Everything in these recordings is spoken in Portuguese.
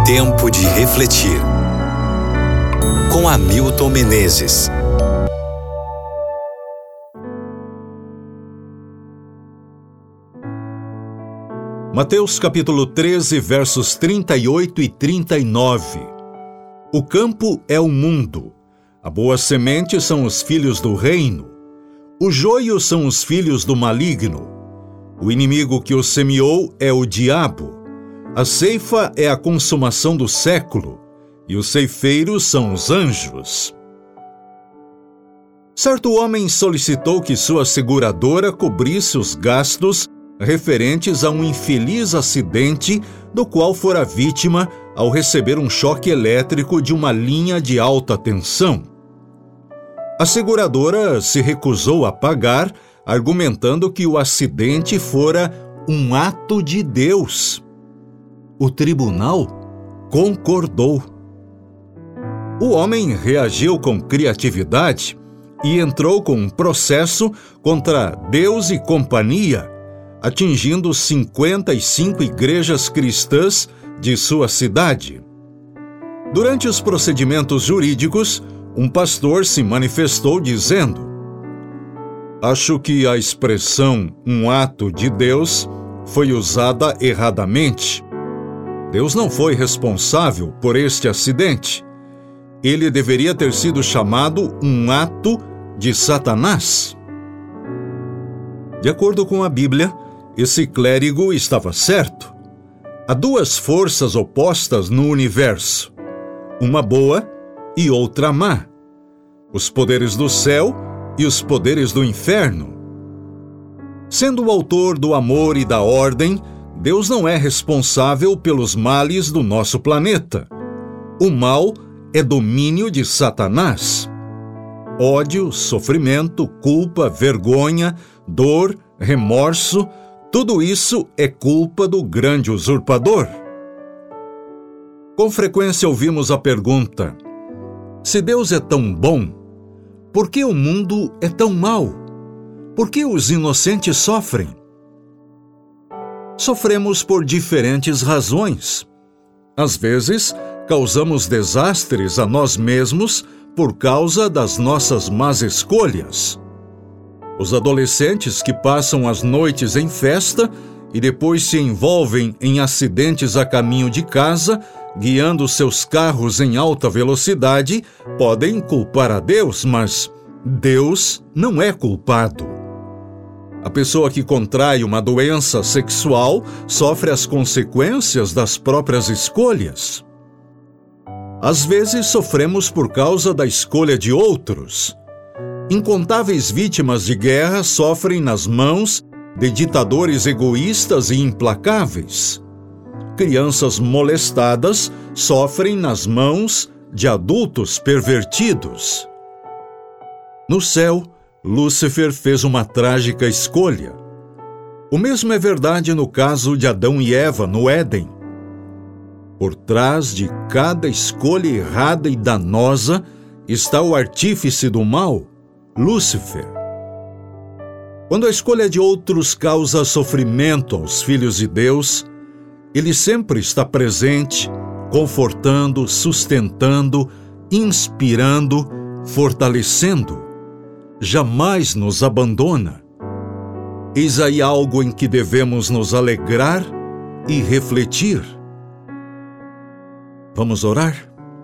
Tempo de refletir. Com Hamilton Menezes. Mateus capítulo 13, versos 38 e 39. O campo é o mundo. A boa semente são os filhos do reino. O joio são os filhos do maligno. O inimigo que o semeou é o diabo. A ceifa é a consumação do século, e os ceifeiros são os anjos. Certo homem solicitou que sua seguradora cobrisse os gastos referentes a um infeliz acidente do qual fora vítima ao receber um choque elétrico de uma linha de alta tensão. A seguradora se recusou a pagar, argumentando que o acidente fora um ato de Deus. O tribunal concordou. O homem reagiu com criatividade e entrou com um processo contra Deus e companhia, atingindo 55 igrejas cristãs de sua cidade. Durante os procedimentos jurídicos, um pastor se manifestou dizendo: "Acho que a expressão um ato de Deus foi usada erradamente. Deus não foi responsável por este acidente. Ele deveria ter sido chamado um ato de Satanás." De acordo com a Bíblia, esse clérigo estava certo. Há duas forças opostas no universo, uma boa e outra má. Os poderes do céu e os poderes do inferno. Sendo o autor do amor e da ordem, Deus não é responsável pelos males do nosso planeta. O mal é domínio de Satanás. Ódio, sofrimento, culpa, vergonha, dor, remorso, tudo isso é culpa do grande usurpador. Com frequência ouvimos a pergunta: se Deus é tão bom, por que o mundo é tão mau? Por que os inocentes sofrem? Sofremos por diferentes razões. Às vezes, causamos desastres a nós mesmos por causa das nossas más escolhas. Os adolescentes que passam as noites em festa e depois se envolvem em acidentes a caminho de casa, guiando seus carros em alta velocidade, podem culpar a Deus, mas Deus não é culpado. A pessoa que contrai uma doença sexual sofre as consequências das próprias escolhas. Às vezes sofremos por causa da escolha de outros. Incontáveis vítimas de guerra sofrem nas mãos de ditadores egoístas e implacáveis. Crianças molestadas sofrem nas mãos de adultos pervertidos. No céu, Lúcifer fez uma trágica escolha. O mesmo é verdade no caso de Adão e Eva no Éden. Por trás de cada escolha errada e danosa está o artífice do mal, Lúcifer. Quando a escolha de outros causa sofrimento aos filhos de Deus, ele sempre está presente, confortando, sustentando, inspirando, fortalecendo. Jamais nos abandona. Eis aí algo em que devemos nos alegrar e refletir. Vamos orar?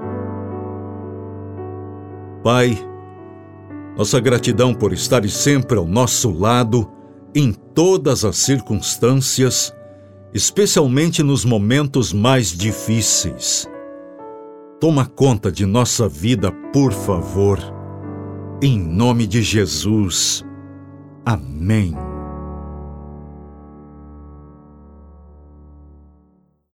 Pai, nossa gratidão por estares sempre ao nosso lado, em todas as circunstâncias, especialmente nos momentos mais difíceis. Toma conta de nossa vida, por favor. Em nome de Jesus. Amém.